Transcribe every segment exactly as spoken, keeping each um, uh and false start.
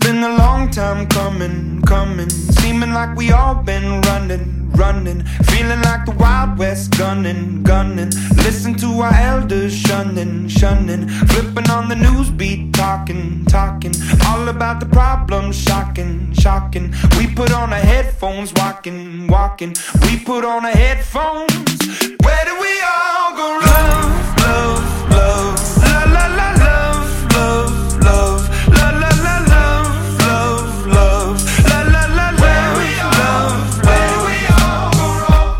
been a long time coming, coming. Seeming like we all been running, running. Feeling like the Wild West, gunning, gunning. Listen to our elders shunning, shunning. Flipping on the news beat, talking, talking. All about the problems, shocking, shocking. We put on our headphones, walking, walking. We put on our headphones. Where do we all go wrong? Love, love, la la la, love, love, love, la la la, love, love, love, la la la, where we love, where do we all go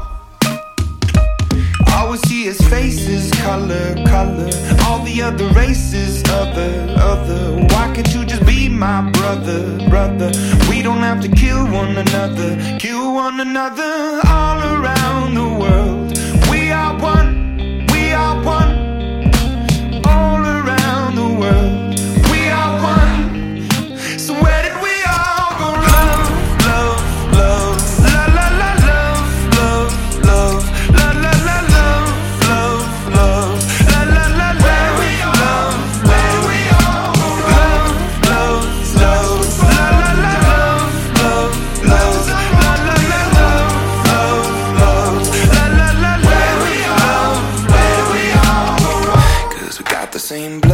wrong? All we see is faces, color, color. All the other races, other, other. Why can't you just be my brother, brother? We don't have to kill one another, kill one another. All around the world, we are one, we are one. All around the world, we are one. So where did we all go wrong? Love, love, la la la, love, love, love, la la la, love, love, love, la la la, where we love, where we all go wrong? Love, love, la la la, love, love, love, la la la, love, love, love, la la la, where we love, where we all go wrong? 'Cause we got the same